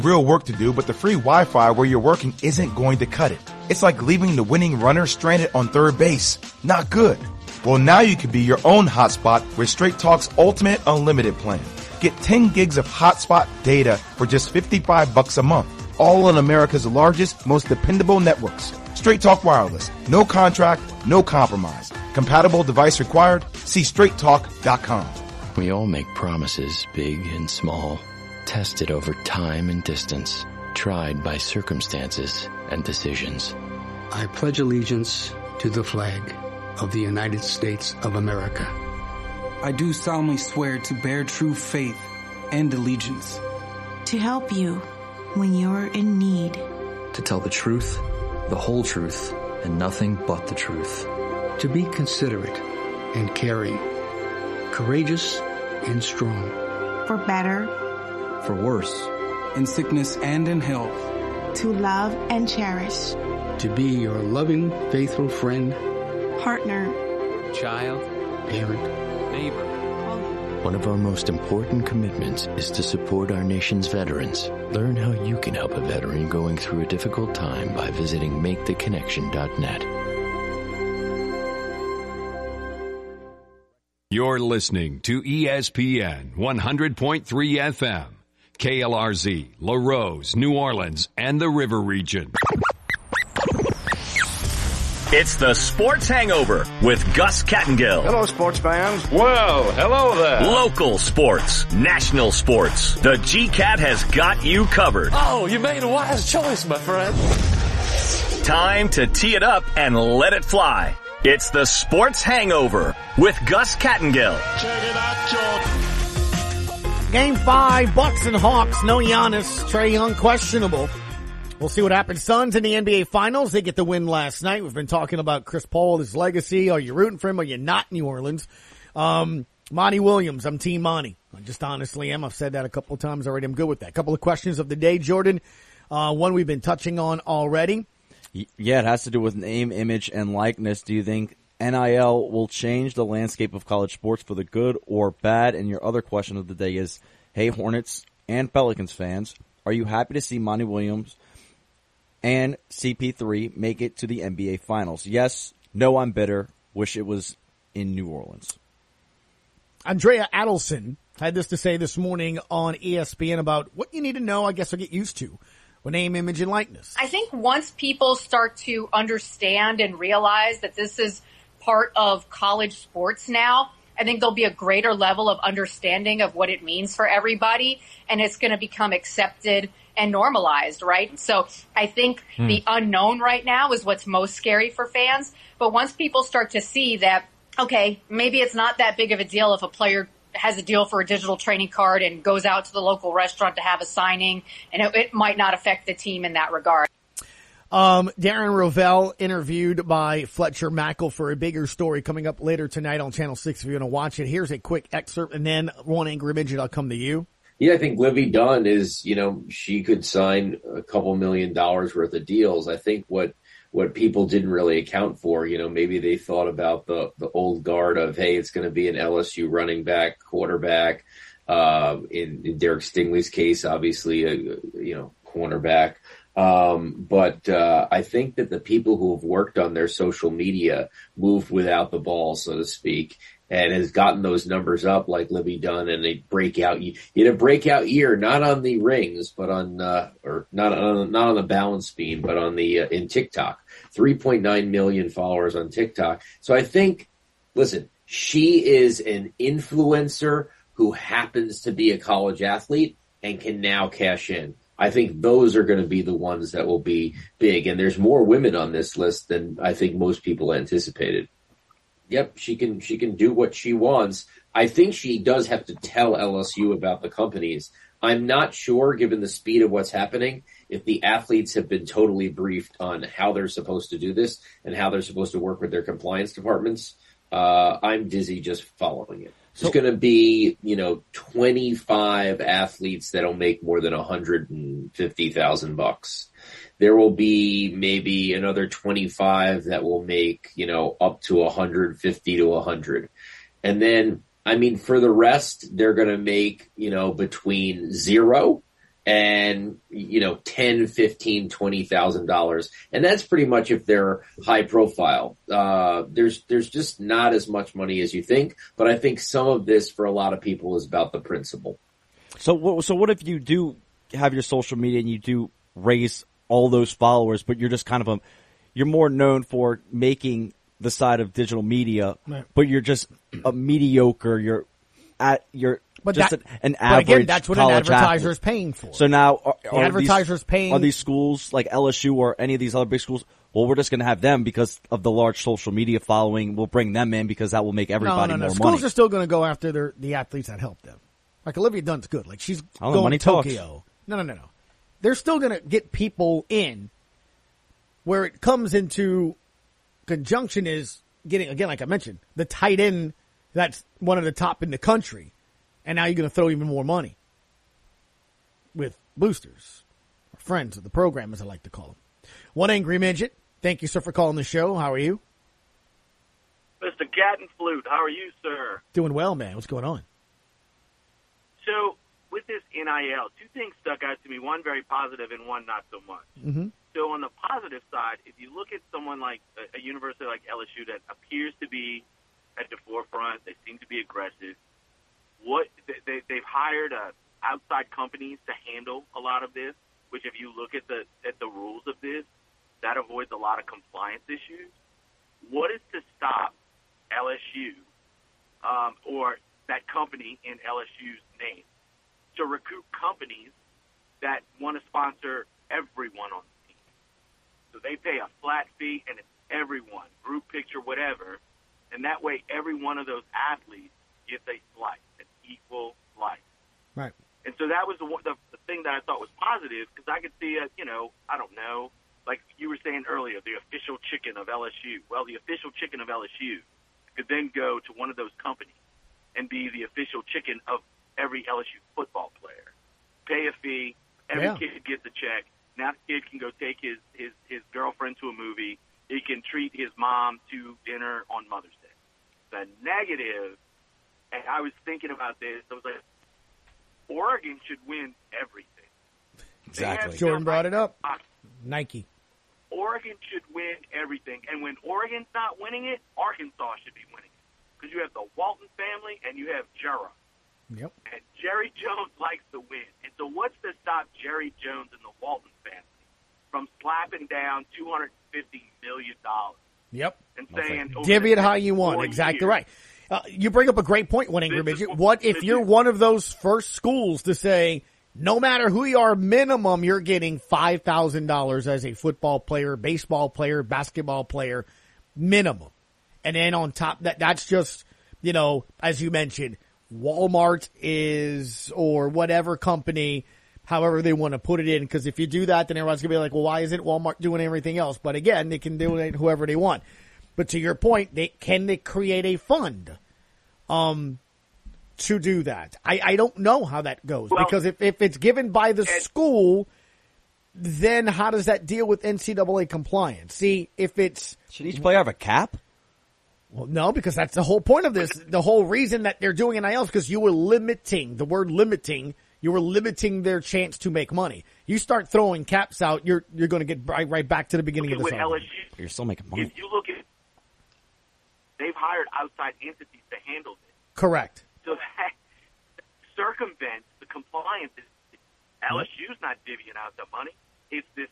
Real work to do, but the free Wi-Fi where you're working isn't going to cut it. It's like leaving the winning runner stranded on third base. Not good. Well, now you can be your own hotspot with Straight Talk's Ultimate Unlimited plan. Get 10 gigs of hotspot data for just $55 a month. All on America's largest, most dependable networks. Straight Talk Wireless. No contract, no compromise. Compatible device required? See straighttalk.com. We all make promises, big and small, tested over time and distance, tried by circumstances and decisions. I pledge allegiance to the flag of the United States of America. I do solemnly swear to bear true faith and allegiance. To help you when you're in need. To tell the truth, the whole truth, and nothing but the truth. To be considerate and caring. Courageous and strong. For better. For worse. In sickness and in health. To love and cherish. To be your loving, faithful friend. Partner. Child. Parent. Neighbor. One of our most important commitments is to support our nation's veterans. Learn how you can help a veteran going through a difficult time by visiting maketheconnection.net. You're listening to ESPN 100.3 FM, KLRZ, LaRose, New Orleans, and the River Region. It's the Sports Hangover with Gus Kattengill. Hello, sports fans. Well, hello there. Local sports, national sports. The GCAT has got you covered. Oh, you made a wise choice, my friend. Time to tee it up and let it fly. It's the Sports Hangover with Gus Kattengill. Check it out, George. Game 5, Bucks and Hawks. No Giannis. Trae Young questionable. We'll see what happens. Suns in the NBA Finals. They get the win last night. We've been talking about Chris Paul, his legacy. Are you rooting for him? Are you not, New Orleans? Monty Williams. I'm Team Monty. I just honestly am. I've said that a couple of times already. I'm good with that. A couple of questions of the day, Jordan. One we've been touching on already. Yeah, it has to do with name, image, and likeness. Do you think NIL will change the landscape of college sports for the good or bad? And your other question of the day is, hey, Hornets and Pelicans fans, are you happy to see Monty Williams and CP3 make it to the NBA Finals? Yes, no, I'm bitter. Wish it was in New Orleans. Andrea Adelson had this to say this morning on ESPN about what you need to know, I guess, or get used to with name, image, and likeness. I think once people start to understand and realize that this is part of college sports now, I think there'll be a greater level of understanding of what it means for everybody, and it's going to become accepted and normalized, right? So I think the unknown right now is what's most scary for fans. But once people start to see that, okay, maybe it's not that big of a deal if a player has a deal for a digital training card and goes out to the local restaurant to have a signing, and it might not affect the team in that regard. Darren Rovell interviewed by Fletcher Mackel for a bigger story coming up later tonight on Channel 6 if you want to watch it. Here's a quick excerpt, and then one angry midget, I'll come to you. Yeah, I think Livy Dunn is, she could sign a couple $1 million worth of deals. I think what people didn't really account for, maybe they thought about the old guard of, hey, it's going to be an LSU running back, quarterback, in Derek Stingley's case, obviously, cornerback. But I think that the people who have worked on their social media moved without the ball, so to speak, and has gotten those numbers up like Livy Dunn, and a breakout. You had a breakout year, not on the rings, but on or not on the balance beam, but on the in TikTok. 3.9 million followers on TikTok. So I think, listen, she is an influencer who happens to be a college athlete and can now cash in. I think those are going to be the ones that will be big, and there's more women on this list than I think most people anticipated. Yep, she can do what she wants. I think she does have to tell LSU about the companies. I'm not sure, given the speed of what's happening, if the athletes have been totally briefed on how they're supposed to do this and how they're supposed to work with their compliance departments. I'm dizzy just following it. So, it's going to be, 25 athletes that'll make more than $150,000. There will be maybe another 25 that will make, up to 150 to 100. And then, for the rest, they're going to make, between 0 and, $10, $15, $20,000. And that's pretty much if they're high profile. There's just not as much money as you think, but I think some of this for a lot of people is about the principle. So what if you do have your social media and you do raise all those followers, but you're just kind of you're more known for making the side of digital media, right, but you're just a mediocre, an average. But again, that's what an advertiser is paying for. So now, are these schools like LSU or any of these other big schools? Well, we're just going to have them because of the large social media following. We'll bring them in because that will make everybody more money. Schools are still going to go after the athletes that help them. Like Olivia Dunn's good. Like she's going to Tokyo. No. They're still going to get people in. Where it comes into conjunction is getting, again, like I mentioned, the tight end that's one of the top in the country. And now you're going to throw even more money with boosters, or friends of the program, as I like to call them. One Angry Midget, thank you, sir, for calling the show. How are you? Mr. Cat and Flute, how are you, sir? Doing well, man. What's going on? So, with this NIL, two things stuck out to me, one very positive and one not so much. Mm-hmm. So on the positive side, if you look at someone like a university like LSU that appears to be at the forefront, they seem to be aggressive, they've hired outside companies to handle a lot of this, which if you look at the rules of this, that avoids a lot of compliance issues. What is to stop LSU or that company in LSU's name to recruit companies that want to sponsor everyone on the team? So they pay a flat fee, and it's everyone, group picture, whatever, and that way every one of those athletes gets a slice, an equal slice. Right. And so that was the thing that I thought was positive, because I could see, I don't know, like you were saying earlier, the official chicken of LSU. Well, the official chicken of LSU could then go to one of those companies and be the official chicken of every LSU football player. Pay a fee, every kid gets a check. Now the kid can go take his girlfriend to a movie. He can treat his mom to dinner on Mother's Day. The negative, and I was thinking about this, I was like, Oregon should win everything. Exactly. Jordan brought it up. Nike. Oregon should win everything. And when Oregon's not winning it, Arkansas should be winning it. Because you have the Walton family and you have Jerry. Yep. And Jerry Jones likes to win. And so what's to stop Jerry Jones and the Walton family from slapping down $250 million? Yep. And saying, divvy it how you want. Exactly right. You bring up a great point, One Angry Midget. What if you're one of those first schools to say, no matter who you are, minimum you're getting $5,000 as a football player, baseball player, basketball player, minimum. And then on top that's just, as you mentioned, Walmart is, or whatever company, however they want to put it in. Because if you do that, then everyone's going to be like, well, why isn't Walmart doing everything else? But again, they can do it whoever they want. But to your point, can they create a fund to do that? I don't know how that goes, because if it's given by the school, then how does that deal with NCAA compliance? See, if it's... Should each player have a cap? Well, no, because that's the whole point of this. The whole reason that they're doing NIL is because you were limiting, the word limiting, you were limiting their chance to make money. You start throwing caps out, you're going to get right back to the beginning of the season. You're still making money. If you look at, they've hired outside entities to handle this. Correct. So that circumvents the compliance. LSU's not divvying out the money. It's this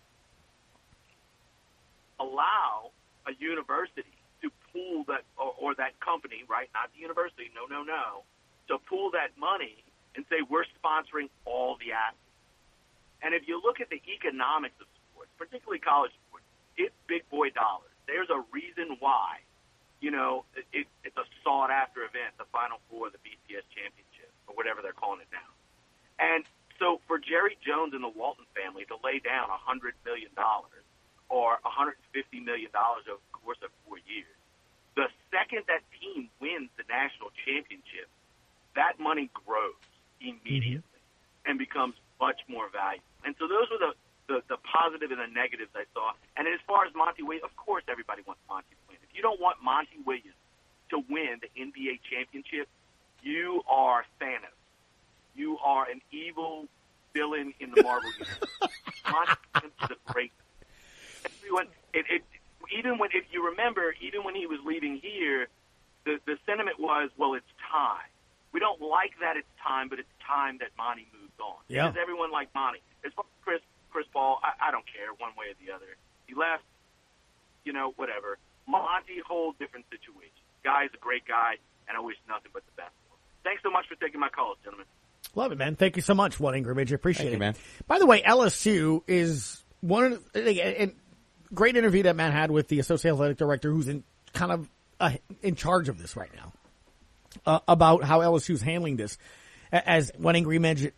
allow a university to pool that, or that company, right? Not the university, no, to pool that money and say we're sponsoring all the athletes. And if you look at the economics of sports, particularly college sports, it's big boy dollars. There's a reason why. It's a sought-after event, the Final Four, the BCS Championship, or whatever they're calling it now. And so for Jerry Jones and the Walton family to lay down $100 million or $150 million over the course of 4 years, the second that team wins the national championship, that money grows immediately and becomes much more valuable. And so those were the positive and the negatives I saw. And as far as Monty Williams, of course everybody wants Monty to win. If you don't want Monty Williams to win the NBA championship, you are Thanos. You are an evil villain in the Marvel universe. Monty Williams is a great. Everyone, if you remember, even when he was leaving here, the sentiment was, well, it's time. We don't like that it's time, but it's time that Monty moved on. Yeah. Because everyone liked Monty. As far as Chris Paul, I don't care one way or the other. He left, whatever. Monty, whole different situation. Guy's a great guy, and I wish nothing but the best for him. Thanks so much for taking my calls, gentlemen. Love it, man. Thank you so much, One Angry Midget. Appreciate it, man. By the way, LSU is one of the great interview that Matt had with the Associate Athletic Director, who's in charge of this right now, about how LSU's handling this. As One Angry Midget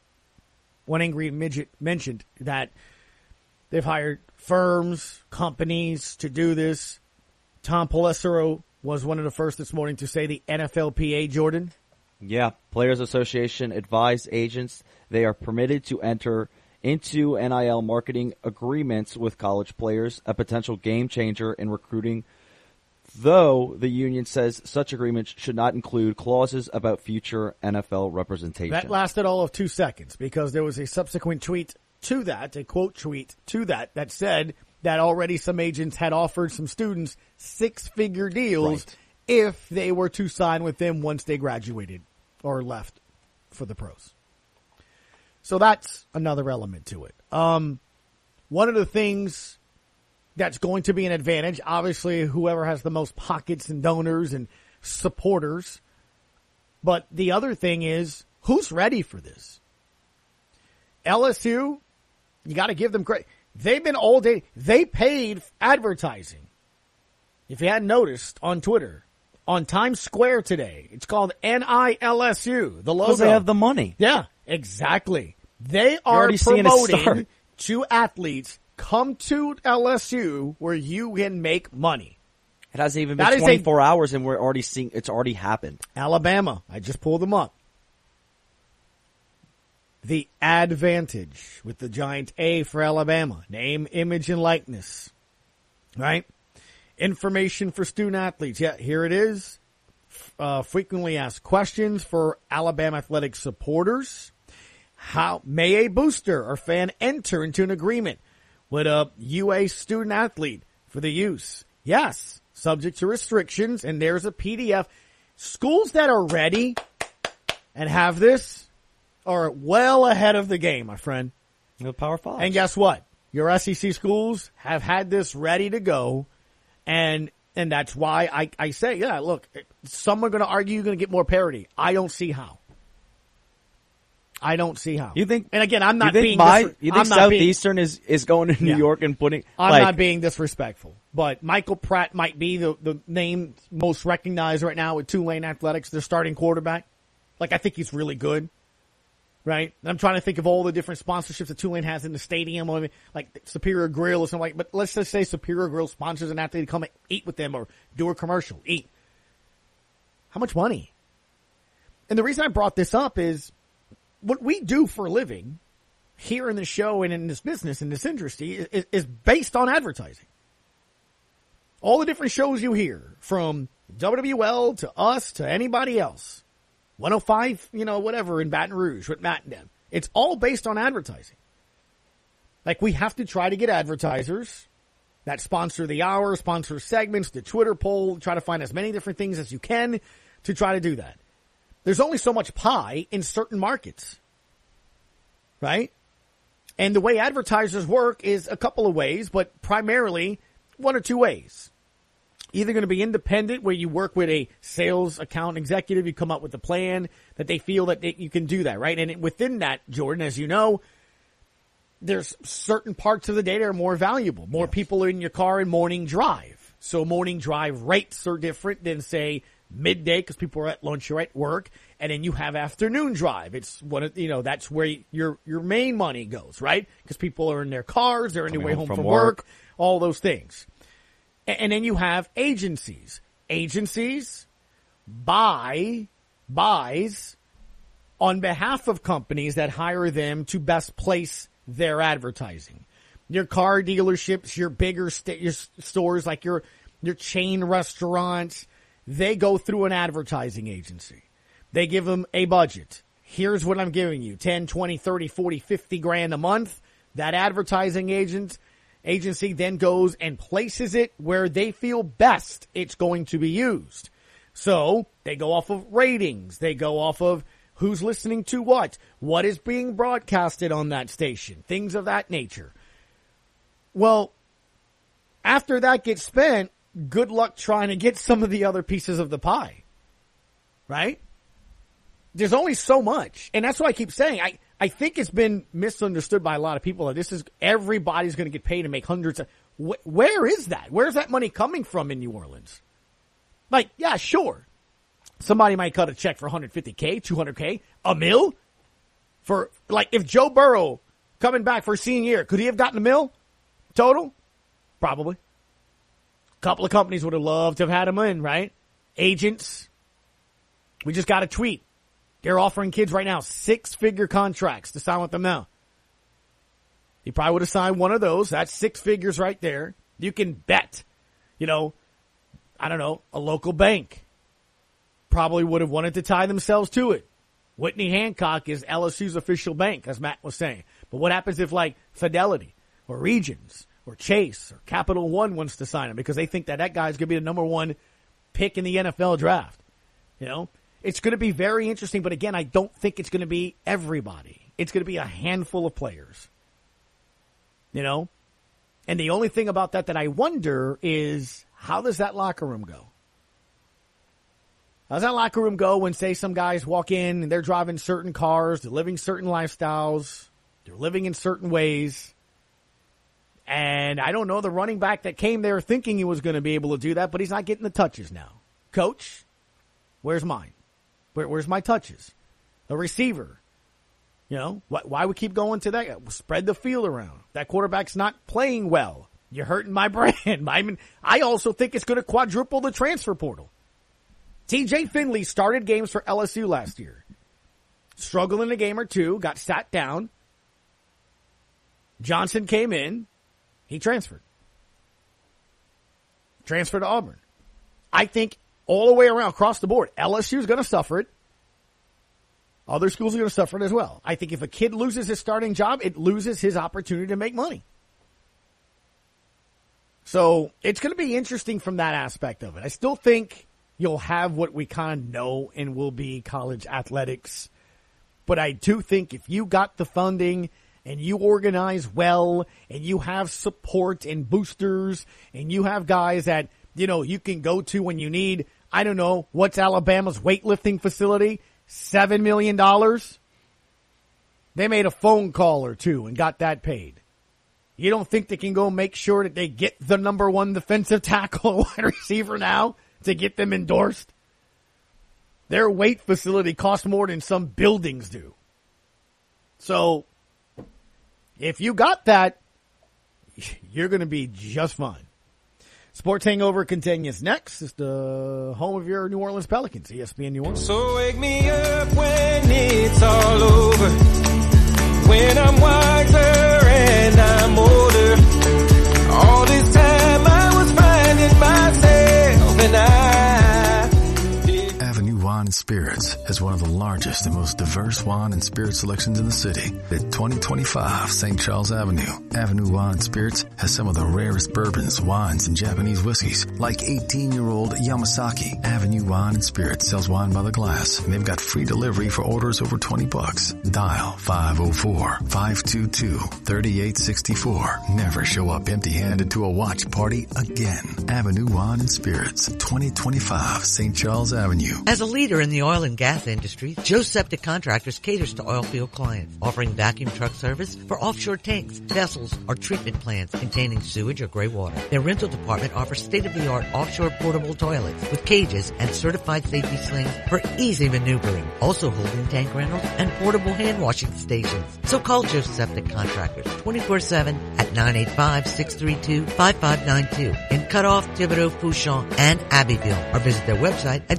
mentioned, that they've hired firms, companies to do this. Tom Pelissero was one of the first this morning to say the NFLPA, Jordan. Yeah, Players Association advised agents they are permitted to enter into NIL marketing agreements with college players, a potential game changer in recruiting, though the union says such agreements should not include clauses about future NFL representation. That lasted all of 2 seconds because there was a subsequent tweet to that, a quote tweet to that said that already some agents had offered some students 6-figure deals if they were to sign with them once they graduated or left for the pros. So that's another element to it. One of the things that's going to be an advantage, obviously whoever has the most pockets and donors and supporters. But the other thing is, who's ready for this? LSU, you got to give them credit. They've been all day. They paid advertising. If you hadn't noticed on Twitter, on Times Square today, it's called NILSU, the logo. Because they have the money. Yeah, exactly. They are promoting to athletes, come to LSU where you can make money. It hasn't even been 24 hours and we're already seeing it's already happened. Alabama, I just pulled them up. The Advantage with the giant A for Alabama. Name, image, and likeness. Right? Information for student athletes. Yeah, here it is. Frequently asked questions for Alabama athletic supporters. How may a booster or fan enter into an agreement with a UA student athlete for the use? Yes, subject to restrictions, and there's a PDF. Schools that are ready and have this are well ahead of the game, my friend. The Power 5. And guess what? Your SEC schools have had this ready to go, and that's why I say, yeah, look, some are going to argue you're going to get more parity. I don't see how. You think? And again, I'm not being. You think Southeastern is going to New York and putting? I'm not being disrespectful, but Michael Pratt might be the name most recognized right now with Tulane Athletics, their starting quarterback. Like, I think he's really good. Right? And I'm trying to think of all the different sponsorships that Tulane has in the stadium, like Superior Grill or something like. But let's just say Superior Grill sponsors an athlete to come and eat with them or do a commercial. Eat. How much money? And the reason I brought this up is what we do for a living here in the show and in this business, in this industry, is based on advertising. All the different shows you hear, from WWL to us to anybody else. 105, whatever in Baton Rouge with Matt and them. It's all based on advertising. Like, we have to try to get advertisers that sponsor the hour, sponsor segments, the Twitter poll, try to find as many different things as you can to try to do that. There's only so much pie in certain markets. Right? And the way advertisers work is a couple of ways, but primarily one or two ways. Either going to be independent, where you work with a sales account executive, you come up with a plan that they feel that you can do that, right? And within that, Jordan, as you know, there's certain parts of the day that are more valuable. More people are in your car in morning drive. So morning drive rates are different than, say, midday, because people are at lunch or at work. And then you have afternoon drive. It's that's where your main money goes, right? Because people are in their cars, they're on their way home from work, all those things. And then you have agencies. Agencies buys on behalf of companies that hire them to best place their advertising. Your car dealerships, your bigger your stores, like your chain restaurants, they go through an advertising agency. They give them a budget. Here's what I'm giving you. 10, 20, 30, 40, 50 grand a month. That advertising agency then goes and places it where they feel best it's going to be used. So they go off of ratings. They go off of who's listening to what is being broadcasted on that station, things of that nature. Well, after that gets spent, good luck trying to get some of the other pieces of the pie, right? There's only so much. And that's why I keep saying, I think it's been misunderstood by a lot of people that everybody's going to get paid and make hundreds of, where is that? Where's that money coming from in New Orleans? Like, yeah, sure. Somebody might cut a check for $150K, $200K, $1 million. For, like, if Joe Burrow coming back for a senior year, could he have gotten $1 million total? Probably. A couple of companies would have loved to have had him in, right? Agents. We just got a tweet. They're offering kids right now 6-figure contracts to sign with them now. He probably would have signed one of those. That's 6 figures right there. You can bet, I don't know, a local bank probably would have wanted to tie themselves to it. Whitney Hancock is LSU's official bank, as Matt was saying. But what happens if, like, Fidelity or Regions or Chase or Capital One wants to sign him because they think that guy's going to be the number one pick in the NFL draft? It's going to be very interesting, but again, I don't think it's going to be everybody. It's going to be a handful of players. And the only thing about that I wonder is, how does that locker room go? How does that locker room go when, say, some guys walk in and they're driving certain cars, they're living certain lifestyles, they're living in certain ways, and I don't know, the running back that came there thinking he was going to be able to do that, but he's not getting the touches now. Coach, where's mine? Where's my touches? The receiver. Why we keep going to that? Spread the field around. That quarterback's not playing well. You're hurting my brand. I also think it's going to quadruple the transfer portal. TJ Finley started games for LSU last year. Struggled in a game or two, got sat down. Johnson came in. He transferred. Transferred to Auburn. I think all the way around, across the board, LSU is going to suffer it. Other schools are going to suffer it as well. I think if a kid loses his starting job, it loses his opportunity to make money. So it's going to be interesting from that aspect of it. I still think you'll have what we kind of know and will be college athletics. But I do think if you got the funding and you organize well and you have support and boosters and you have guys that, you can go to when you need, I don't know, what's Alabama's weightlifting facility? $7 million? They made a phone call or two and got that paid. You don't think they can go make sure that they get the number one defensive tackle wide receiver now to get them endorsed? Their weight facility costs more than some buildings do. So, if you got that, you're going to be just fine. Sports Hangover continues next. It's the home of your New Orleans Pelicans, ESPN New Orleans. So wake me up when it's all over, when I'm wiser and I'm older. All this time I was finding myself and Avenue Wine and Spirits has one of the largest and most diverse wine and spirit selections in the city. At 2025 St. Charles Avenue, Avenue Wine and Spirits has some of the rarest bourbons, wines, and Japanese whiskeys, like 18-year-old Yamasaki. Avenue Wine and Spirits sells wine by the glass, and they've got free delivery for orders over $20. Dial 504-522-3864. Never show up empty-handed to a watch party again. Avenue Wine and Spirits, 2025 St. Charles Avenue. As a leader in the oil and gas industry, Joe Septic Contractors caters to oil field clients, offering vacuum truck service for offshore tanks, vessels, or treatment plants containing sewage or gray water. Their rental department offers state-of-the-art offshore portable toilets with cages and certified safety slings for easy maneuvering. Also holding tank rentals and portable hand washing stations. So call Joe Septic Contractors 24/7 at 985-632-5592 in Cutoff, Thibodeau, Fouchon, and Abbeville, or visit their website at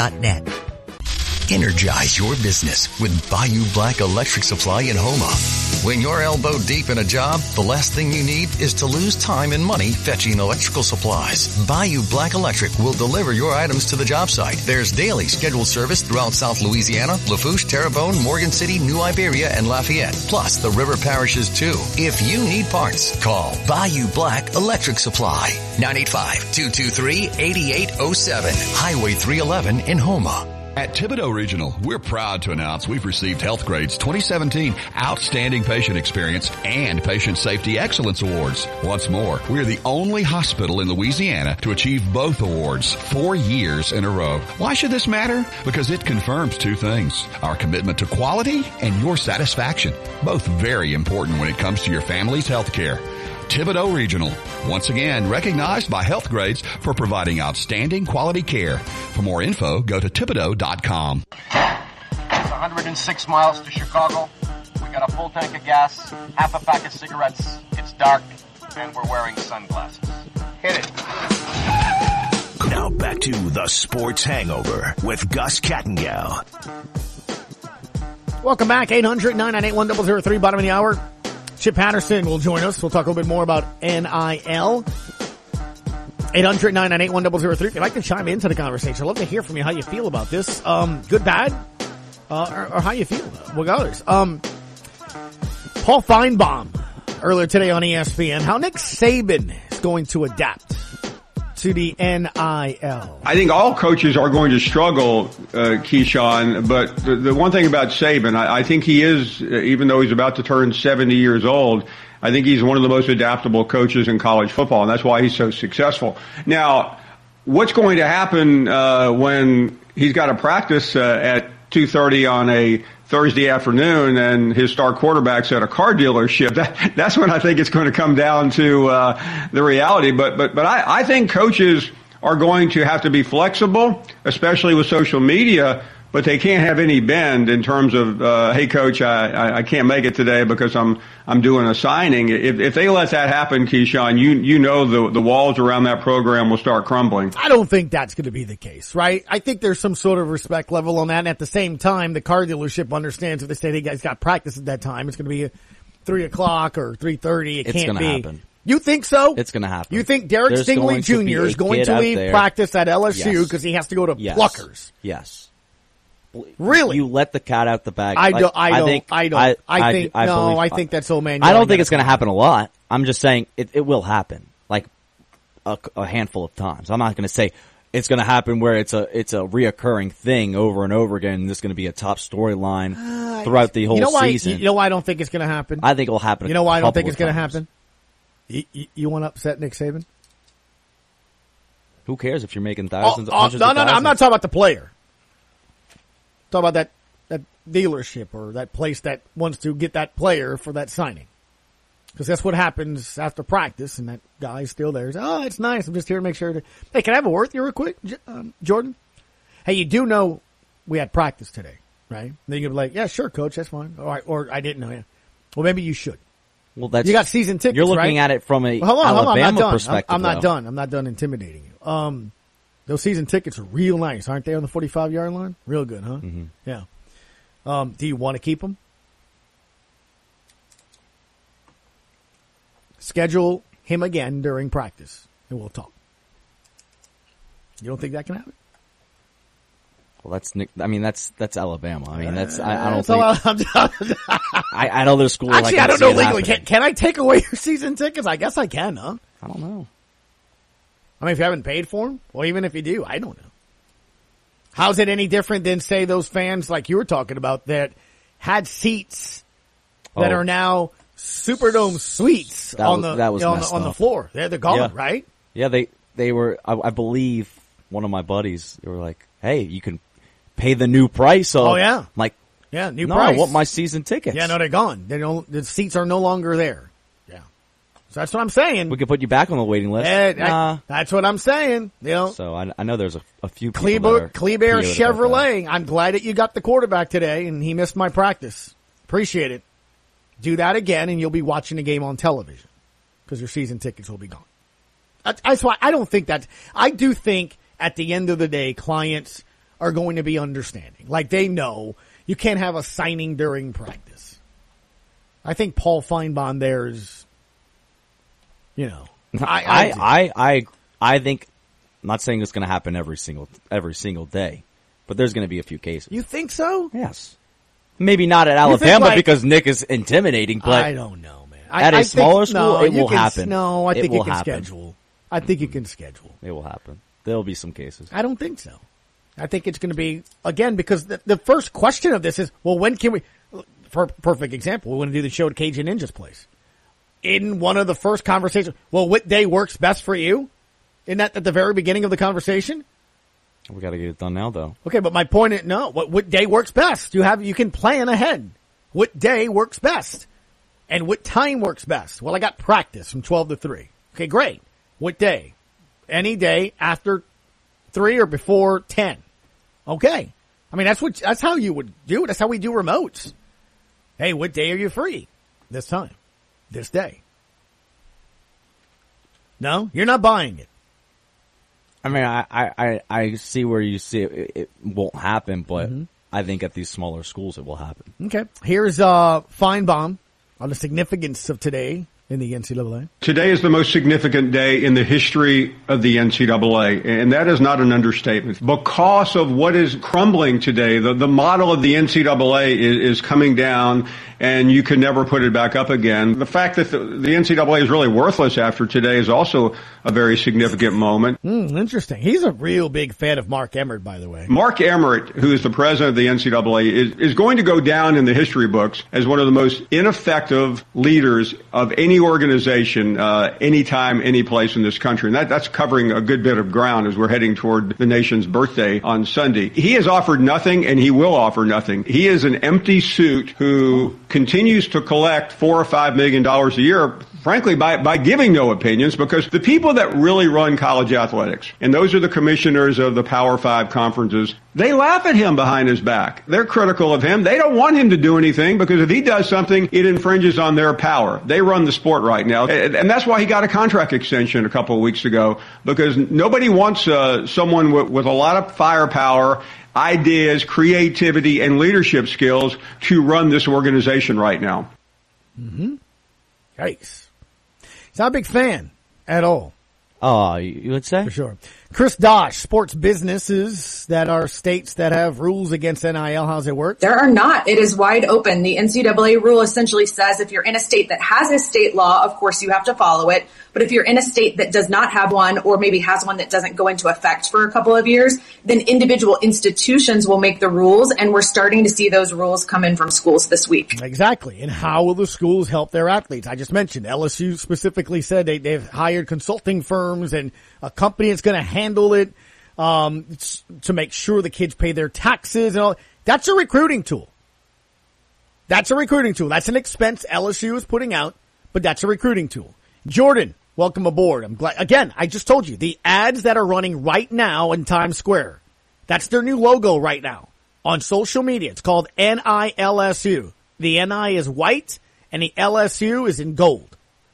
joeseptic@viscom.net. Energize your business with Bayou Black Electric Supply in Houma. When you're elbow deep in a job, the last thing you need is to lose time and money fetching electrical supplies. Bayou Black Electric will deliver your items to the job site. There's daily scheduled service throughout South Louisiana, Lafourche, Terrebonne, Morgan City, New Iberia, and Lafayette, plus the river parishes too. If you need parts, call Bayou Black Electric Supply. 985-223-8807. Highway 311 in Houma. At Thibodeau Regional, we're proud to announce we've received HealthGrade's 2017 Outstanding Patient Experience and Patient Safety Excellence Awards. What's more, we're the only hospital in Louisiana to achieve both awards 4 years in a row. Why should this matter? Because it confirms two things: our commitment to quality and your satisfaction, both very important when it comes to your family's health care. Thibodeau Regional, once again recognized by HealthGrades for providing outstanding quality care. For more info, go to Thibodeau.com. It's 106 miles to Chicago. We got a full tank of gas, half a pack of cigarettes. It's dark, and we're wearing sunglasses. Hit it. Now back to the Sports Hangover with Gus Kattengell. Welcome back. 800-998-1003, bottom of the hour. Chip Patterson will join us. We'll talk a little bit more about NIL. 800-998-1003. If you'd like to chime into the conversation, I'd love to hear from you how you feel about this. Good, bad, or how you feel with others. Paul Feinbaum earlier today on ESPN, how Nick Saban is going to adapt to the NIL. I think all coaches are going to struggle, Keyshawn, but the one thing about Saban, I think he is, even though he's about to turn 70 years old, I think he's one of the most adaptable coaches in college football, and that's why he's so successful. Now, what's going to happen when he's got to practice at 2:30 on a Thursday afternoon and his star quarterback's at a car dealership? That's when I think it's going to come down to the reality. But I think coaches are going to have to be flexible, especially with social media, but they can't have any bend in terms of, hey, coach, I can't make it today because I'm doing a signing. If they let that happen, Keyshawn, you know the walls around that program will start crumbling. I don't think that's going to be the case, right? I think there's some sort of respect level on that. And at the same time, the car dealership understands if they say, hey, guys got practice at that time, it's going to be 3 o'clock or 3:30. It can't be. Happen. You think so? It's going to happen. You think Derek Stingley Jr. is going to leave practice at LSU because he has to go to Pluckers? Yes. Really? You let the cat out the bag. I think that's old man. I don't think it's going to happen a lot. I'm just saying it will happen, like a handful of times. I'm not going to say it's going to happen where it's a reoccurring thing over and over again. And this is going to be a top storyline throughout the whole season. You know why I don't think it's going to happen? I think it'll happen. You know why I don't think it's going to happen? You want to upset Nick Saban? Who cares if you're making thousands? No. I'm not talking about the player. Talk about that dealership or that place that wants to get that player for that signing. Because that's what happens after practice, and that guy's still there. He's, oh, it's nice. I'm just here to make sure. Hey, can I have a word with you real quick, Jordan? Hey, you do know we had practice today, right? And then you can be like, yeah, sure, coach, that's fine. All right, or I didn't know. Yeah. Well, maybe you should. Well, that's you got season tickets. You're looking at it from a Alabama perspective. I'm not done. I'm not done intimidating you. Those season tickets are real nice, aren't they, on the 45-yard line? Real good, huh? Mm-hmm. Yeah. Do you want to keep them? Schedule him again during practice, and we'll talk. You don't think that can happen? Well, that's Alabama. I mean, I don't think. I know there's schools. Actually, I don't know legally. Can I take away your season tickets? I guess I can, huh? I don't know. I mean, if you haven't paid for them, well, even if you do, I don't know. How's it any different than, say, those fans like you were talking about that had seats that are now Superdome suites on the floor? They're gone, right? Yeah, they were. I believe one of my buddies. They were like, "Hey, you can pay the new price." Oh yeah, I'm like, yeah, new no, price. I want my season tickets. Yeah, no, they're gone. The seats are no longer there. So that's what I'm saying. We could put you back on the waiting list. That's what I'm saying. You know. So I know there's a few people Kleber Chevrolet. I'm glad that you got the quarterback today, and he missed my practice. Appreciate it. Do that again, and you'll be watching the game on television because your season tickets will be gone. That's why I don't think that. I do think at the end of the day, clients are going to be understanding. Like they know you can't have a signing during practice. I think Paul Feinbaum there is, you know. I think, I'm not saying it's going to happen every single day, but there's going to be a few cases. You think so? Yes. Maybe not at Alabama because Nick is intimidating, but I don't know, man. At a smaller school, it will happen. No, I think it can schedule. I think you can schedule. It will happen. There will be some cases. I don't think so. I think it's going to be, again, because the first question of this is, well, when can we, for perfect example, we want to do the show at Cajun Ninja's place. In one of the first conversations, well, what day works best for you? Isn't that at the very beginning of the conversation? We got to get it done now, though. Okay, but my point is, no, what day works best? You can plan ahead. What day works best? And what time works best? Well, I got practice from 12 to 3. Okay, great. What day? Any day after 3 or before 10. Okay. I mean, that's how you would do it. That's how we do remotes. Hey, what day are you free? This time. This day. No, you're not buying it. I mean, I see where you see it won't happen, but I think at these smaller schools it will happen. Okay. Here's Feinbaum on the significance of today in the NCAA. Today is the most significant day in the history of the NCAA, and that is not an understatement. Because of what is crumbling today, the model of the NCAA is coming down, and you can never put it back up again. The fact that the NCAA is really worthless after today is also a very significant moment. Interesting. He's a real big fan of Mark Emmert, by the way. Mark Emmert, who is the president of the NCAA, is going to go down in the history books as one of the most ineffective leaders of any organization, anytime, any place in this country. And that's covering a good bit of ground as we're heading toward the nation's birthday on Sunday. He has offered nothing, and he will offer nothing. He is an empty suit who continues to collect $4 or $5 million a year, frankly, by giving no opinions, because the people that really run college athletics, and those are the commissioners of the Power 5 conferences, they laugh at him behind his back. They're critical of him. They don't want him to do anything, because if he does something, it infringes on their power. They run the sport right now. And that's why he got a contract extension a couple of weeks ago, because nobody wants someone with a lot of firepower, ideas, creativity, and leadership skills to run this organization right now. Yikes. He's not a big fan at all. You would say? For sure. Chris Dosh, sports businesses that are states that have rules against NIL. How's it work? There are not. It is wide open. The NCAA rule essentially says if you're in a state that has a state law, of course you have to follow it. But if you're in a state that does not have one, or maybe has one that doesn't go into effect for a couple of years, then individual institutions will make the rules. And we're starting to see those rules come in from schools this week. Exactly. And how will the schools help their athletes? I just mentioned LSU specifically said they've hired consulting firms and a company that's going to handle it to make sure the kids pay their taxes and all. That's a recruiting tool. That's a recruiting tool. That's an expense LSU is putting out, but that's a recruiting tool. Jordan, welcome aboard. I'm glad. Again, I just told you, the ads that are running right now in Times Square, that's their new logo right now on social media. It's called NILSU. The NI is white and the LSU is in gold.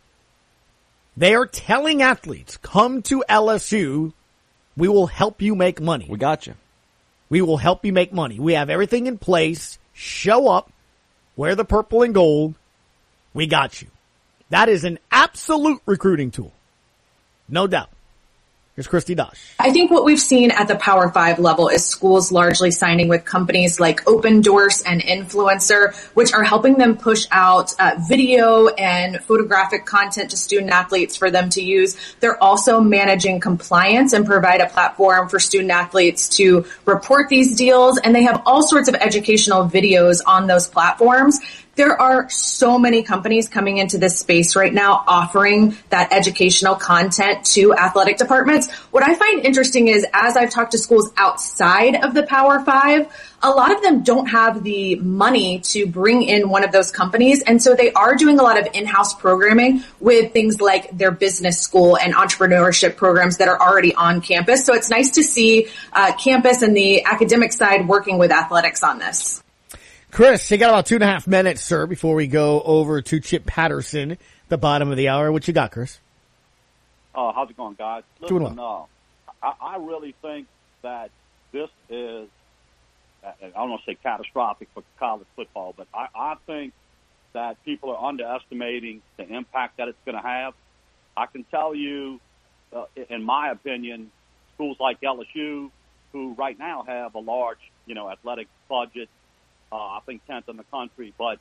They are telling athletes, come to LSU. We will help you make money. We got you. We will help you make money. We have everything in place. Show up. Wear the purple and gold. We got you. That is an absolute recruiting tool. No doubt. Here's Christy Dosh. I think what we've seen at the Power 5 level is schools largely signing with companies like OpenDoors and Influencer, which are helping them push out video and photographic content to student athletes for them to use. They're also managing compliance and provide a platform for student athletes to report these deals. And they have all sorts of educational videos on those platforms. There are so many companies coming into this space right now offering that educational content to athletic departments. What I find interesting is, as I've talked to schools outside of the Power 5, a lot of them don't have the money to bring in one of those companies. And so they are doing a lot of in-house programming with things like their business school and entrepreneurship programs that are already on campus. So it's nice to see campus and the academic side working with athletics on this. Chris, you got about 2.5 minutes, sir, before we go over to Chip Patterson, the bottom of the hour. What you got, Chris? How's it going, guys? Listen, Doing well. I really think that this is, I don't want to say catastrophic for college football, but I think that people are underestimating the impact that it's going to have. I can tell you, in my opinion, schools like LSU, who right now have a large, athletic budget, I think 10th in the country, but,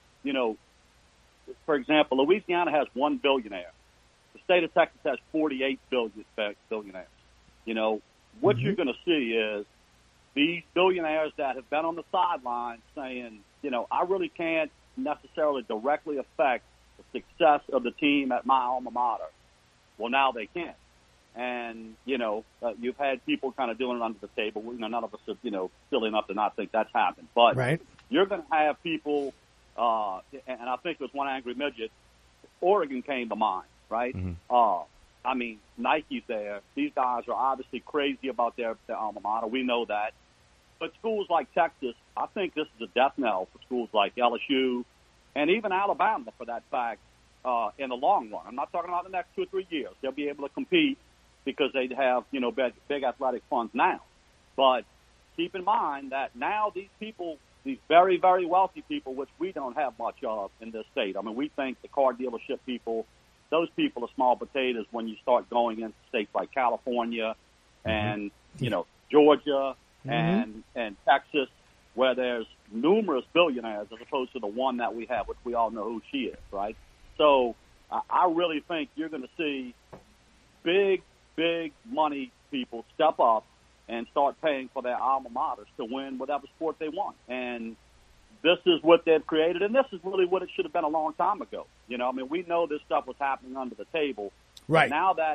for example, Louisiana has one billionaire. The state of Texas has 48 billionaires. What you're going to see is these billionaires that have been on the sidelines saying, I really can't necessarily directly affect the success of the team at my alma mater. Well, now they can. And, you've had people kind of doing it under the table. None of us are, silly enough to not think that's happened. But you're going to have people, and I think it was one angry midget, Oregon came to mind, right? Mm-hmm. Nike's there. These guys are obviously crazy about their alma mater. We know that. But schools like Texas, I think this is a death knell for schools like LSU and even Alabama, for that fact, in the long run. I'm not talking about the next 2 or 3 years. They'll be able to compete because they have, big athletic funds now. But keep in mind that now these people, these very, very wealthy people, which we don't have much of in this state. We think the car dealership people, those people are small potatoes when you start going into states like California and, Georgia and Texas, where there's numerous billionaires as opposed to the one that we have, which we all know who she is, right? So I really think you're going to see big money people step up and start paying for their alma maters to win whatever sport they want. And this is what they've created, and this is really what it should have been a long time ago. We know this stuff was happening under the table. Right. Now that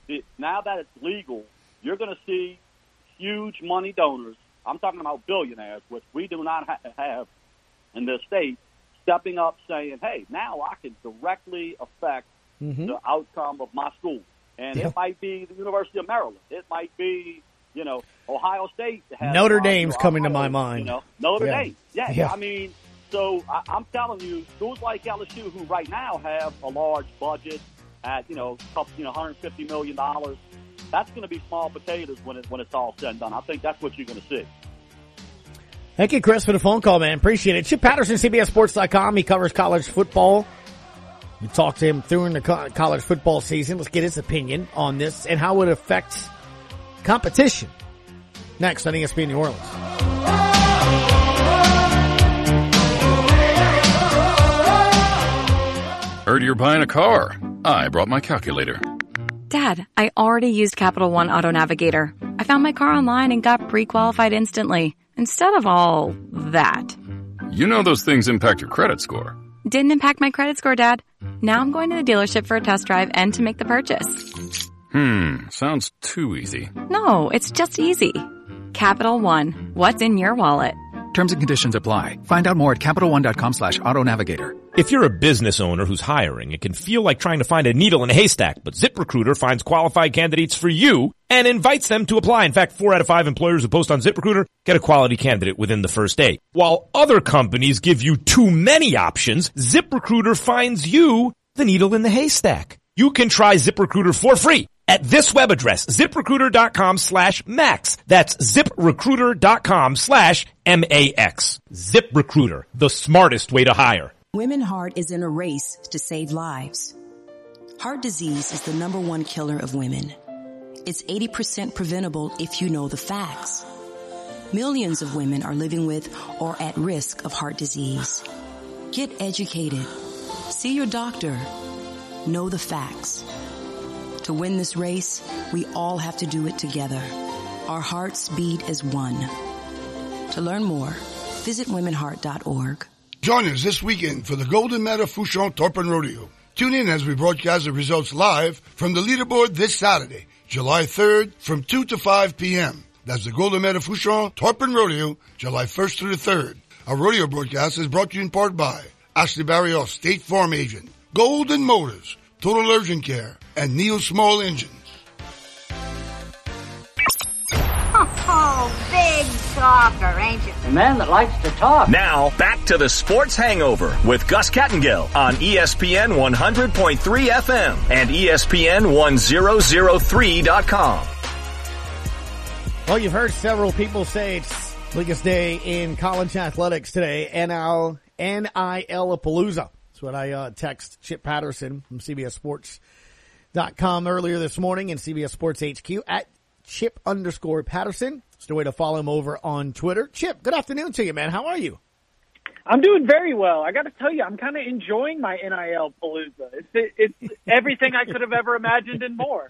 it's legal, you're going to see huge money donors. I'm talking about billionaires, which we do not have in this state, stepping up saying, hey, now I can directly affect the outcome of my school. And it might be the University of Maryland. It might be, Ohio State. Notre Dame's coming to my mind. Notre Dame. Yeah. So I'm telling you, schools like LSU, who right now have a large budget at, $150 million, that's going to be small potatoes when it's all said and done. I think that's what you're going to see. Thank you, Chris, for the phone call, man. Appreciate it. Chip Patterson, CBSSports.com. He covers college football. We talked to him during the college football season. Let's get his opinion on this and how it affects competition. Next on ESPN New Orleans. Heard you're buying a car. I brought my calculator. Dad, I already used Capital One Auto Navigator. I found my car online and got pre-qualified instantly, instead of all that. You know those things impact your credit score. Didn't impact my credit score, Dad. Now I'm going to the dealership for a test drive and to make the purchase. Sounds too easy. No, it's just easy. Capital One. What's in your wallet? Terms and conditions apply. Find out more at CapitalOne.com/Auto Navigator. If you're a business owner who's hiring, it can feel like trying to find a needle in a haystack, but ZipRecruiter finds qualified candidates for you and invites them to apply. In fact, 4 out of 5 employers who post on ZipRecruiter get a quality candidate within the first day. While other companies give you too many options, ZipRecruiter finds you the needle in the haystack. You can try ZipRecruiter for free at this web address, ZipRecruiter.com/max. That's ZipRecruiter.com/MAX. ZipRecruiter, the smartest way to hire. Women Heart is in a race to save lives. Heart disease is the #1 killer of women. It's 80% preventable if you know the facts. Millions of women are living with or at risk of heart disease. Get educated. See your doctor. Know the facts. To win this race, we all have to do it together. Our hearts beat as one. To learn more, visit womenheart.org. Join us this weekend for the Golden Medal Fouchon Torpin Rodeo. Tune in as we broadcast the results live from the leaderboard this Saturday, July 3rd from 2 to 5 p.m. That's the Golden Medal Fouchon Torpin Rodeo, July 1st through the 3rd. Our rodeo broadcast is brought to you in part by Ashley Barrios, State Farm Agent, Golden Motors, Total Urgent Care, and Neo Small Engines. Oh, big talker, ain't you? A man that likes to talk. Now, back to the Sports Hangover with Gus Kattengill on ESPN 100.3 FM and ESPN 1003.com. Well, you've heard several people say it's biggest day in college athletics today, NIL-a-palooza. That's what I text Chip Patterson from CBSSports.com earlier this morning and CBS Sports HQ at Chip_Patterson. It's the way to follow him over on Twitter. Chip, good afternoon to you, man. How are you? I'm doing very well. I got to tell you, I'm kind of enjoying my NIL palooza. It's everything I could have ever imagined and more.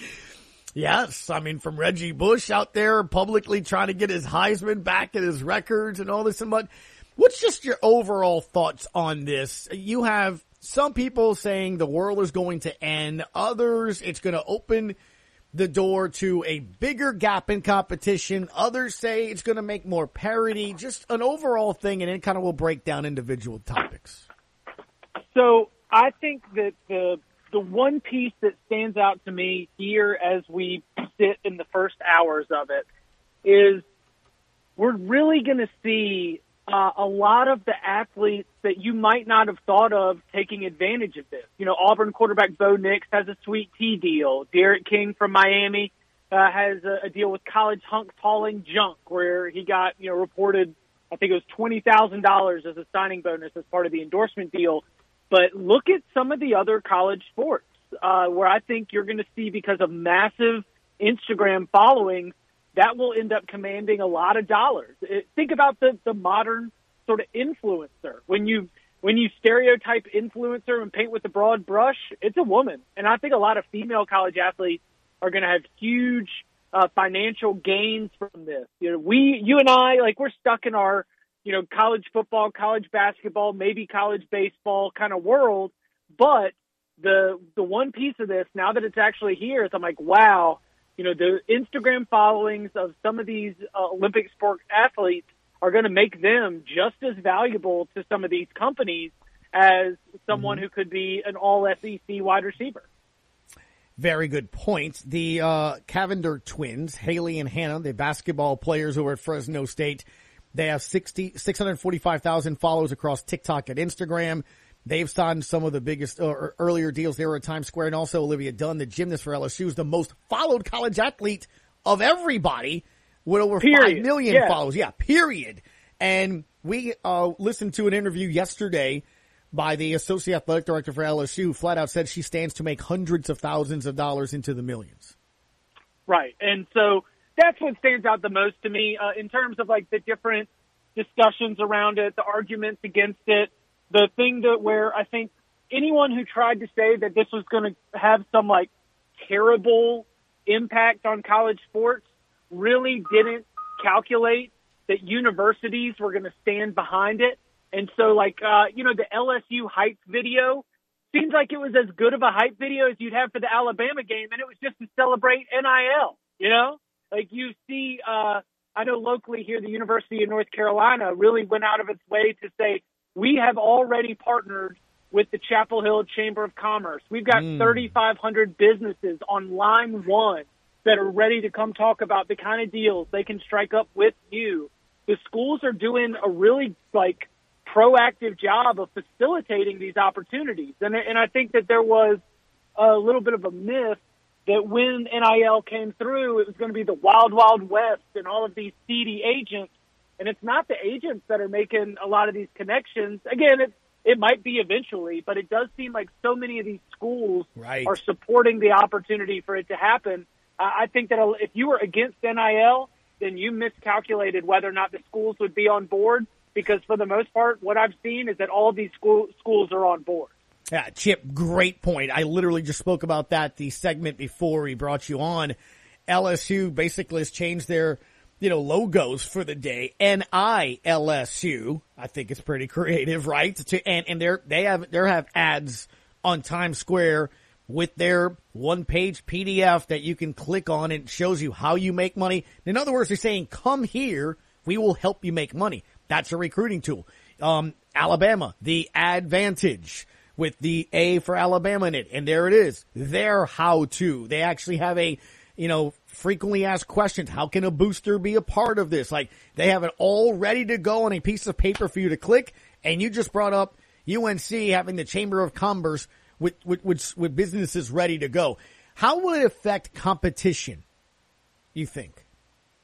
Yes, I mean, from Reggie Bush out there publicly trying to get his Heisman back and his records and all this and what. What's just your overall thoughts on this? You have some people saying the world is going to end. Others, it's going to open the door to a bigger gap in competition. Others say it's going to make more parity. Just an overall thing, and then kind of we'll break down individual topics. So I think that the one piece that stands out to me here as we sit in the first hours of it is we're really going to see a lot of the athletes that you might not have thought of taking advantage of this. You know, Auburn quarterback Bo Nix has a sweet tea deal. Derek King from Miami has a deal with College Hunk Hauling Junk, where he got, reported, I think it was $20,000 as a signing bonus as part of the endorsement deal. But look at some of the other college sports where I think you're going to see, because of massive Instagram followings, that will end up commanding a lot of dollars. Think about the modern sort of influencer. When you stereotype influencer and paint with the broad brush, it's a woman. And I think a lot of female college athletes are going to have huge financial gains from this. You and I, we're stuck in our, college football, college basketball, maybe college baseball kind of world. But the one piece of this, now that it's actually here, is I'm like, wow, the Instagram followings of some of these Olympic sport athletes are going to make them just as valuable to some of these companies as someone who could be an all-SEC wide receiver. Very good point. The Cavender twins, Haley and Hannah, the basketball players who are at Fresno State, they have 645,000 followers across TikTok and Instagram. They've signed some of the biggest earlier deals. They were at Times Square. And also Olivia Dunn, the gymnast for LSU, is the most followed college athlete of everybody with over 5 million followers. Yeah, period. And we listened to an interview yesterday by the associate athletic director for LSU, who flat out said she stands to make hundreds of thousands of dollars into the millions. Right. And so that's what stands out the most to me in terms of the different discussions around it, the arguments against it. The thing where I think anyone who tried to say that this was going to have some terrible impact on college sports really didn't calculate that universities were going to stand behind it. And so the LSU hype video seems like it was as good of a hype video as you'd have for the Alabama game. And it was just to celebrate NIL, you see, I know locally here, the University of North Carolina really went out of its way to say, we have already partnered with the Chapel Hill Chamber of Commerce. We've got 3,500 businesses on line one that are ready to come talk about the kind of deals they can strike up with you. The schools are doing a really proactive job of facilitating these opportunities. And I think that there was a little bit of a myth that when NIL came through, it was going to be the wild, wild west and all of these seedy agents. And it's not the agents that are making a lot of these connections. Again, it might be eventually, but it does seem like so many of these schools are supporting the opportunity for it to happen. I think that if you were against NIL, then you miscalculated whether or not the schools would be on board, because for the most part, what I've seen is that all of these schools are on board. Yeah, Chip, great point. I literally just spoke about that the segment before we brought you on. LSU basically has changed their logos for the day. NILSU. I think it's pretty creative, right? And they have ads on Times Square with their one-page PDF that you can click on, and it shows you how you make money. In other words, they're saying, come here, we will help you make money. That's a recruiting tool. Alabama, the Advantage with the A for Alabama in it. And there it is. Their how-to. They actually have a, frequently asked questions. How can a booster be a part of this? They have it all ready to go on a piece of paper for you to click. And you just brought up UNC having the Chamber of Commerce with businesses ready to go. How will it affect competition, you think?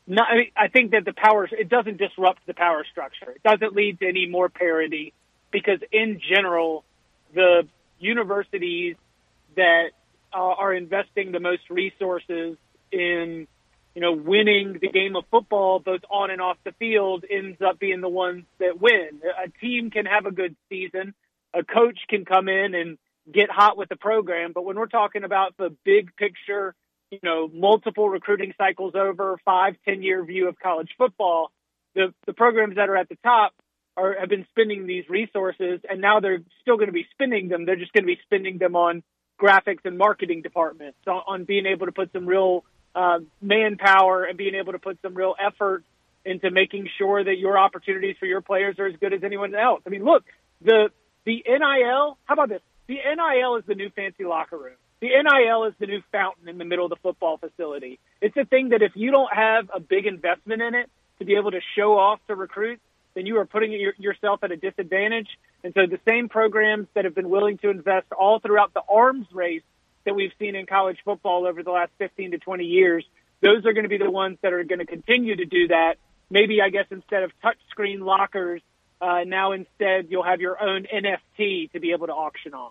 I think that it doesn't disrupt the power structure. It doesn't lead to any more parity because in general, the universities that are investing the most resources in, winning the game of football, both on and off the field, ends up being the ones that win. A team can have a good season. A coach can come in and get hot with the program. But when we're talking about the big picture, multiple recruiting cycles over 5-10-year view of college football, the programs that are at the top have been spending these resources, and now they're still going to be spending them. They're just going to be spending them on graphics and marketing departments, on being able to put some real manpower and being able to put some real effort into making sure that your opportunities for your players are as good as anyone else. I mean, look, the NIL, how about this? The NIL is the new fancy locker room. The NIL is the new fountain in the middle of the football facility. It's a thing that if you don't have a big investment in it to be able to show off to recruits, then you are putting yourself at a disadvantage. And so the same programs that have been willing to invest all throughout the arms race that we've seen in college football over the last 15 to 20 years, those are going to be the ones that are going to continue to do that. Maybe, I guess, instead of touchscreen lockers, now instead you'll have your own NFT to be able to auction off.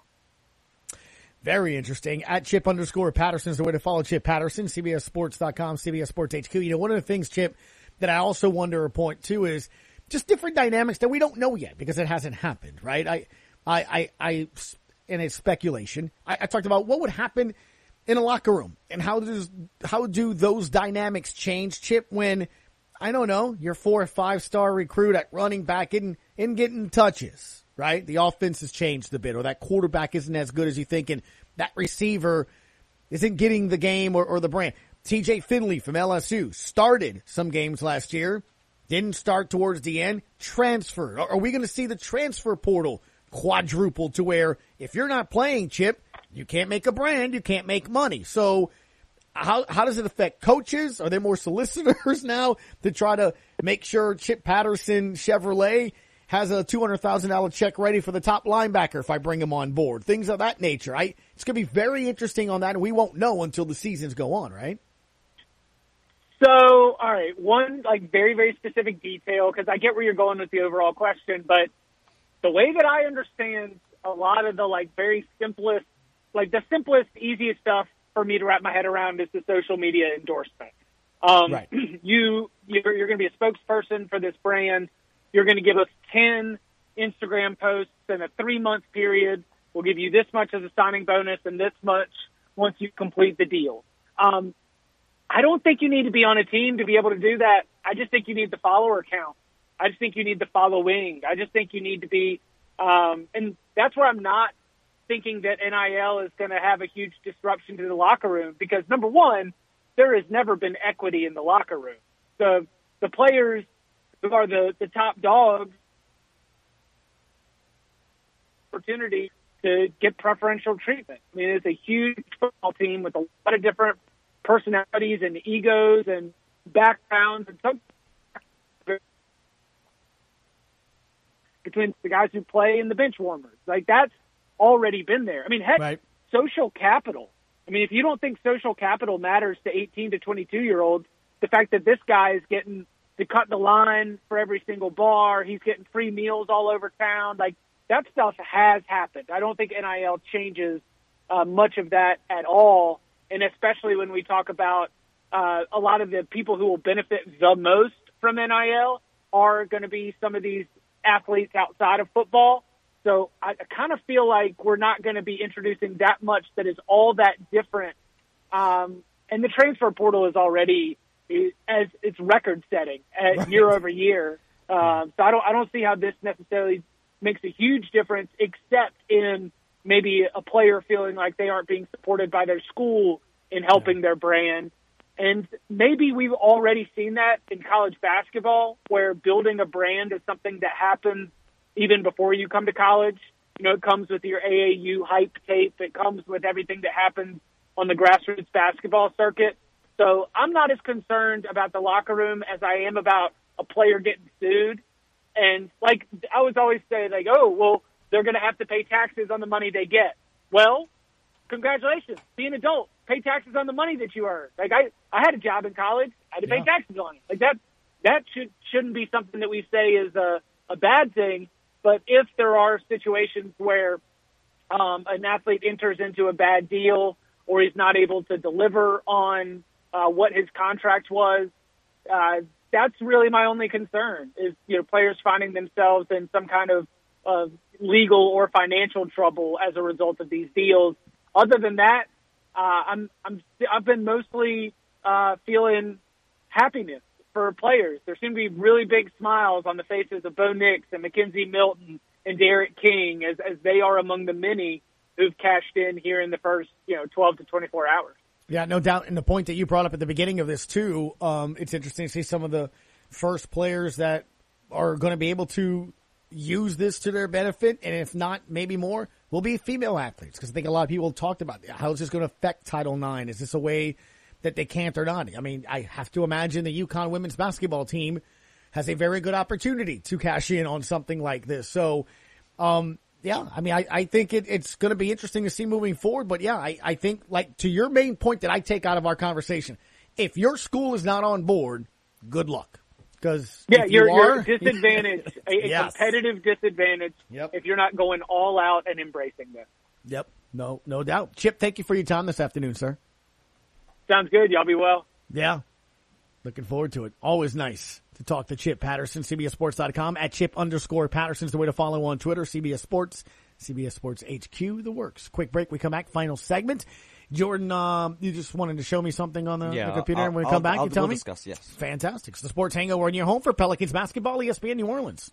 Very interesting. At Chip_Patterson is the way to follow Chip Patterson, CBSSports.com, CBS Sports HQ. One of the things, Chip, that I also wonder or point to is just different dynamics that we don't know yet because it hasn't happened, right? I in a speculation, I talked about what would happen in a locker room and how do those dynamics change, Chip, when, I don't know, your 4 or 5-star recruit at running back in getting touches, right? The offense has changed a bit, or that quarterback isn't as good as you think, and that receiver isn't getting the game or the brand. TJ Finley from LSU started some games last year, didn't start towards the end, transferred. Are we going to see the transfer portal quadruple to where if you're not playing, Chip, you can't make a brand, you can't make money? So how does it affect coaches? Are there more solicitors now to try to make sure Chip Patterson Chevrolet has a $200,000 check ready for the top linebacker if I bring him on board? Things of that nature. It's going to be very interesting on that, and we won't know until the seasons go on, right? So, all right, one very, very specific detail, because I get where you're going with the overall question, but the way that I understand a lot of the very simplest, the simplest, easiest stuff for me to wrap my head around is the social media endorsement. Right. You're going to be a spokesperson for this brand. You're going to give us 10 Instagram posts in a 3-month period. We'll give you this much as a signing bonus and this much once you complete the deal. I don't think you need to be on a team to be able to do that. I just think you need the follower count. I just think you need the following. I just think you need to be, and that's where I'm not thinking that NIL is going to have a huge disruption to the locker room because, number one, there has never been equity in the locker room. The players who are the top dogs opportunity to get preferential treatment. I mean, it's a huge football team with a lot of different personalities and egos and backgrounds and some between the guys who play and the bench warmers. That's already been there. I mean, heck, right. Social capital. I mean, if you don't think social capital matters to 18 to 22-year-olds, the fact that this guy is getting to cut the line for every single bar, he's getting free meals all over town, that stuff has happened. I don't think NIL changes much of that at all. And especially when we talk about a lot of the people who will benefit the most from NIL are going to be some of these athletes outside of football. So I kind of feel like we're not going to be introducing that much that is all that different. And the transfer portal is already as it's record setting year over year. So I don't see how this necessarily makes a huge difference, except in maybe a player feeling like they aren't being supported by their school in helping their brand. And maybe we've already seen that in college basketball, where building a brand is something that happens even before you come to college. It comes with your AAU hype tape. It comes with everything that happens on the grassroots basketball circuit. So I'm not as concerned about the locker room as I am about a player getting sued. And I was always saying, they're going to have to pay taxes on the money they get. Well, congratulations. Be an adult. pay taxes on the money that you earn. Like I had a job in college. I had to pay taxes on it. Like that shouldn't be something that we say is a bad thing. But if there are situations where an athlete enters into a bad deal or he's not able to deliver on what his contract was, that's really my only concern is, players finding themselves in some kind of legal or financial trouble as a result of these deals. Other than that, I've been mostly feeling happiness for players. There seem to be really big smiles on the faces of Bo Nix and Mackenzie Milton and Derek King as they are among the many who've cashed in here in the first 12 to 24 hours. Yeah, no doubt. And the point that you brought up at the beginning of this too, it's interesting to see some of the first players that are going to be able to use this to their benefit, and if not, maybe more, will be female athletes. Because I think a lot of people talked about how is this going to affect Title IX? Is this a way that they can't or not? I mean, I have to imagine the UConn women's basketball team has a very good opportunity to cash in on something like this. So, yeah, I mean, I think it's going to be interesting to see moving forward. But yeah, I think, like, to your main point that I take out of our conversation, if your school is not on board, good luck. Because you're disadvantaged, a competitive disadvantage if you're not going all out and embracing this. Yep, no doubt. Chip, thank you for your time this afternoon, sir. Sounds good. Y'all be well. Yeah, looking forward to it. Always nice to talk to Chip Patterson, CBSSports.com. At Chip_Patterson's the way to follow on Twitter. CBS Sports, CBS Sports HQ, the works. Quick break. We come back. Final segment. Jordan, you just wanted to show me something on the computer, and when we come back, you tell me? We'll discuss, yes. Fantastic. It's the Sports Hangover in your home for Pelicans basketball, ESPN New Orleans.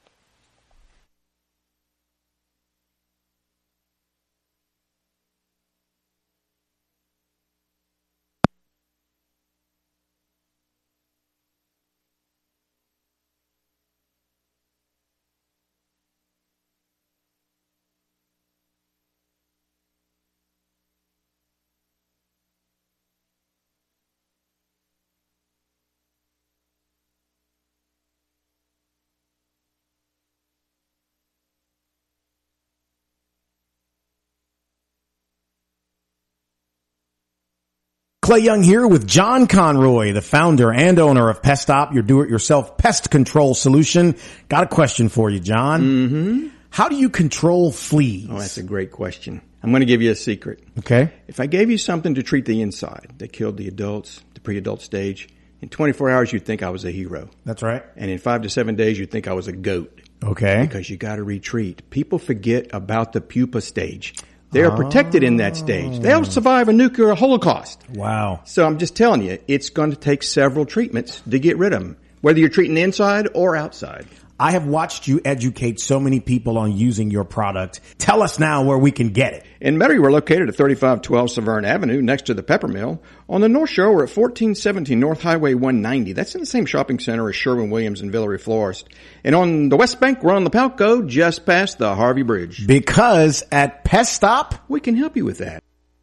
Clay Young here with John Conroy, the founder and owner of Pestop, your do-it-yourself pest control solution. Got a question for you, John. Mm-hmm. How do you control fleas? Oh, that's a great question. I'm going to give you a secret. Okay. If I gave you something to treat the inside that killed the adults, the pre-adult stage, in 24 hours you'd think I was a hero. That's right. And in 5 to 7 days you'd think I was a goat. Okay. Because you got to retreat. People forget about the pupa stage. They are protected in that stage. They'll survive a nuclear holocaust. Wow. So I'm just telling you, it's going to take several treatments to get rid of them, whether you're treating the inside or outside. I have watched you educate so many people on using your product. Tell us now where we can get it. In Metairie, we're located at 3512 Severn Avenue next to the Pepper Mill. On the North Shore, we're at 1417 North Highway 190. That's in the same shopping center as Sherwin-Williams and Villeray Florist. And on the West Bank, we're on the Palco just past the Harvey Bridge. Because at Pestop, we can help you with that.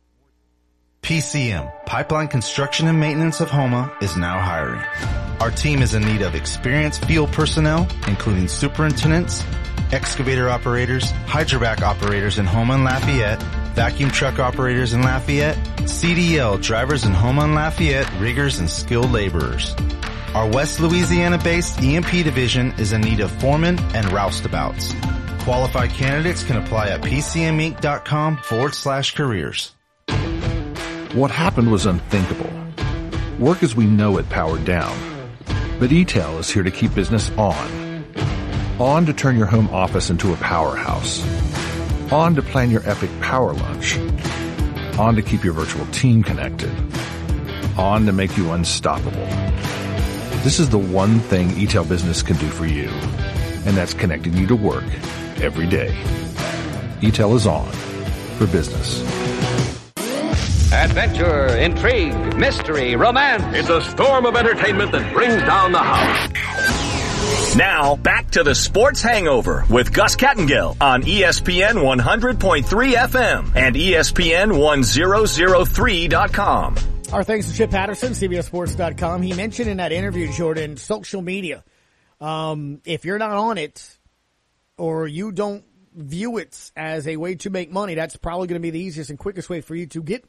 PCM, Pipeline Construction and Maintenance of Houma, is now hiring. Our team is in need of experienced field personnel, including superintendents, excavator operators, hydrovac operators in Houma and Lafayette, vacuum truck operators in Lafayette, CDL drivers in Houma and Lafayette, riggers and skilled laborers. Our West Louisiana-based EMP division is in need of foremen and roustabouts. Qualified candidates can apply at pcminc.com/careers. What happened was unthinkable. Work as we know it powered down. But E-Tel is here to keep business on. On to turn your home office into a powerhouse. On to plan your epic power lunch. On to keep your virtual team connected. On to make you unstoppable. This is the one thing E-Tel Business can do for you. And that's connecting you to work every day. E-Tel is on for business. Adventure, intrigue, mystery, romance. It's a storm of entertainment that brings down the house. Now, back to the Sports Hangover with Gus Kattengill on ESPN 100.3 FM and ESPN 1003.com. Our thanks to Chip Patterson, CBSSports.com. He mentioned in that interview, Jordan, social media. If you're not on it or you don't view it as a way to make money, that's probably going to be the easiest and quickest way for you to get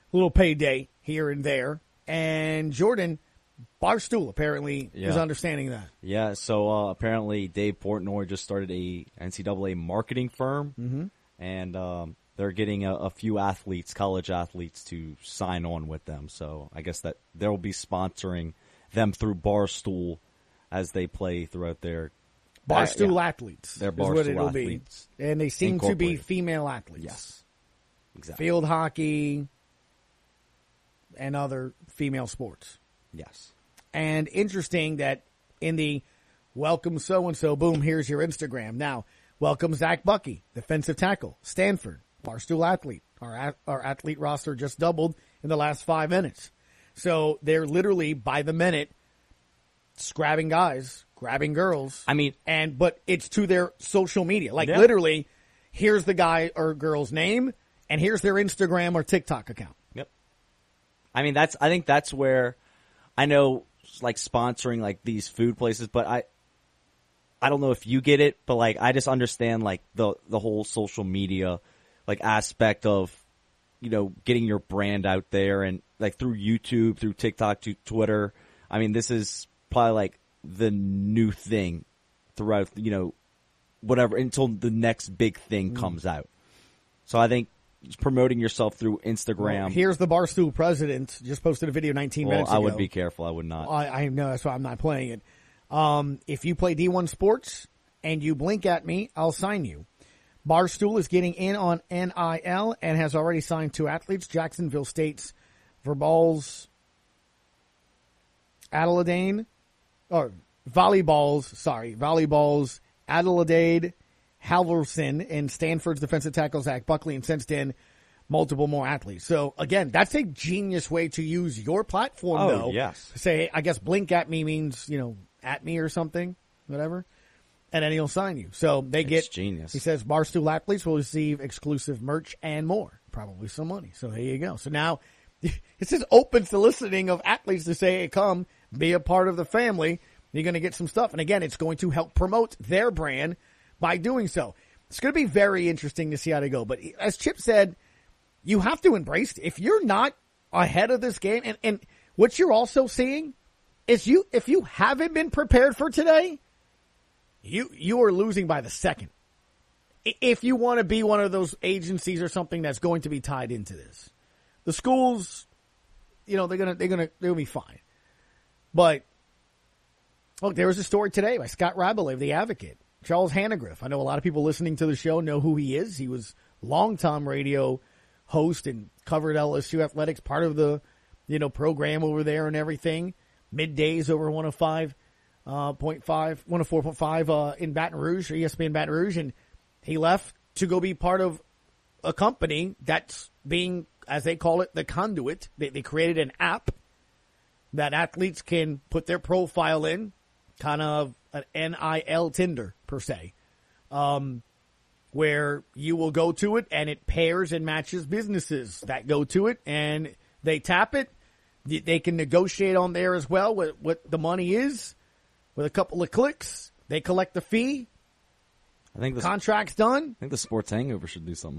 little payday here and there. And Jordan, Barstool apparently is understanding that. Yeah, so apparently Dave Portnoy just started a NCAA marketing firm, and they're getting a few athletes, college athletes, to sign on with them. So I guess that they'll be sponsoring them through Barstool as they play throughout their Barstool athletes. Their is Barstool what it'll athletes. Be. And they seem to be female athletes. Yes, exactly. Field hockey and other female sports. Yes. And interesting that in the welcome so-and-so, boom, here's your Instagram. Now, welcome Zach Bucky, defensive tackle, Stanford, Barstool athlete. Our athlete roster just doubled in the last 5 minutes. So they're literally by the minute grabbing guys, grabbing girls. I mean, but it's to their social media. Like literally, here's the guy or girl's name, and here's their Instagram or TikTok account. Yep. I mean, I think that's where I know, like, sponsoring like these food places, but I don't know if you get it, but like I just understand like the whole social media like aspect of, you know, getting your brand out there, and like through YouTube, through TikTok, to Twitter. I mean, this is probably like the new thing throughout, you know, whatever, until the next big thing comes out. So I think promoting yourself through Instagram. Well, here's the Barstool president, just posted a video 19 minutes ago. I would be careful. I would not. I know, that's why I'm not playing it. If you play D1 Sports and you blink at me, I'll sign you. Barstool is getting in on NIL and has already signed 2 athletes. Jacksonville State's Volleyball's Adelaide Halverson and Stanford's defensive tackle Zach Buckley, and since then, multiple more athletes. So again, that's a genius way to use your platform, though. Yes. To say, I guess blink at me means, you know, at me or something, whatever. And then he'll sign you. So it's genius. He says Barstool athletes will receive exclusive merch and more. Probably some money. So there you go. So now it says open soliciting of athletes to say, hey, come be a part of the family. You're going to get some stuff. And again, it's going to help promote their brand by doing so. It's going to be very interesting to see how they go. But as Chip said, you have to embrace it. If you're not ahead of this game, and what you're also seeing is if you haven't been prepared for today, you are losing by the second. If you want to be one of those agencies or something that's going to be tied into this, the schools, you know, they'll be fine. But look, there was a story today by Scott Rabelais of The Advocate. Charles Hannegriff. I know a lot of people listening to the show know who he is. He was longtime radio host and covered LSU athletics, part of the, you know, program over there and everything. Middays over 104.5 in Baton Rouge, or ESPN Baton Rouge, and he left to go be part of a company that's being, as they call it, the conduit. They created an app that athletes can put their profile in, kind of an NIL Tinder, per se, where you will go to it and it pairs and matches businesses that go to it, and they tap it. They can negotiate on there as well what the money is. With a couple of clicks, they collect the fee. I think the contract's done. I think the Sports Hangover should do something